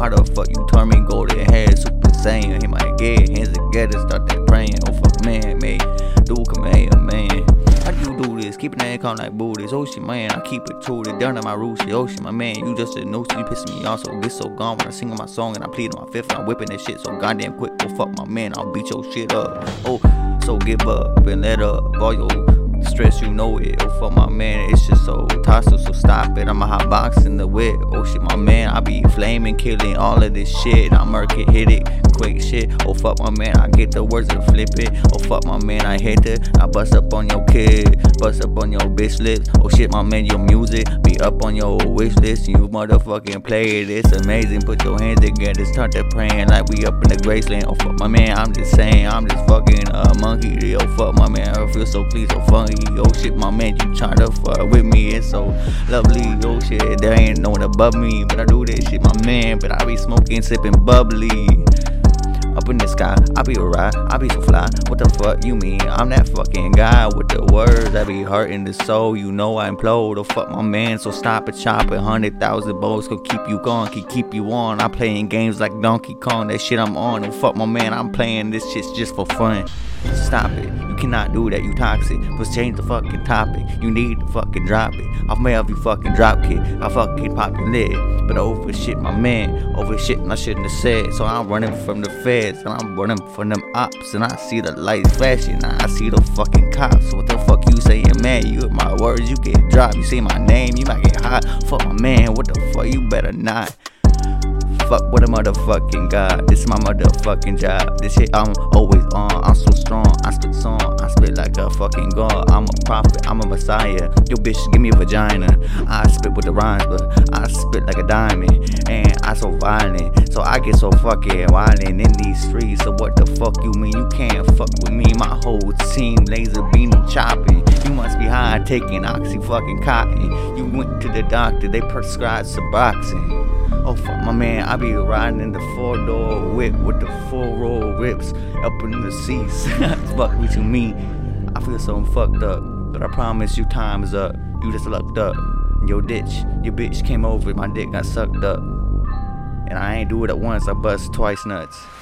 How the fuck you turn me golden hair, super saiyan? Hit my head, hands together, start that praying. Oh fuck man, do man. How do you do this? Keep it in calm like Buddhist. Oh shit, man, I keep it true. They down to my roots. Oh shit, my man, you just a nuisance. You pissing me off, so get so gone when I sing on my song and I plead on my fifth. And I'm whipping that shit so goddamn quick. Oh fuck my man, I'll beat your shit up. Oh, so give up and let up all your stress, you know it. Oh fuck my man, it's just so toxic, so stop it. I'm a hot box in the whip. Oh shit my man, I be flaming, killing all of this shit. I murk it, hit it, quick shit. Oh fuck my man, I get the words and flip it. Oh fuck my man, I hit it. I bust up on your kid, bust up on your bitch lips. Oh shit my man, your music be up on your wish list. You motherfucking play it, it's amazing. Put your hands together, start to praying like we up in the Graceland. Oh fuck my man, I'm just saying, I'm just fucking a monkey. Oh fuck my man, I feel so clean, so funky. Oh shit my man, you tryna fuck with me, it's so lovely. Oh shit, there ain't no one above me, but I do this shit my man. But I be smoking, sipping bubbly. Up in the sky, I be alright, I be so fly. What the fuck you mean? I'm that fucking guy with the words that be hurting the soul. You know I implode. Oh fuck my man, so stop it, chop it. 100,000 bows could keep you going, can keep you on. I'm playing games like Donkey Kong, that shit I'm on. Oh fuck my man, I'm playing this shit just for fun. Stop it, you cannot do that, you toxic. Let's change the fucking topic, you need to fucking drop it. I'll mail you fucking drop kick, I fucking pop your lid. But over shit my man, over shit I shouldn't have said. So I'm running from the feds, and I'm running from them ops. And I see the lights flashing, I see the fucking cops. What the fuck you saying, man? You with my words, you get dropped. You say my name, you might get hot. Fuck my man, what the fuck, you better not. Fuck with a motherfucking god, this is my motherfucking job. This shit I'm always on, I'm so strong. I spit song, I spit like a fucking god. I'm a prophet, I'm a messiah. Yo bitch, give me a vagina. I spit with the rhymes, but I spit like a diamond. And I so violent, so I get so fucking violent in these streets. So what the fuck you mean? You can't fuck with me, my whole team laser beaming, chopping. You must be high, taking oxy fucking cotton. You went to the doctor, they prescribed Suboxone. Oh fuck my man, I be riding in the 4-door whip with the 4-roll rips up in the seats. Fuck what you mean? I feel so fucked up, but I promise you time is up. You just lucked up. Your bitch came over, my dick got sucked up. And I ain't do it at once, I bust twice nuts.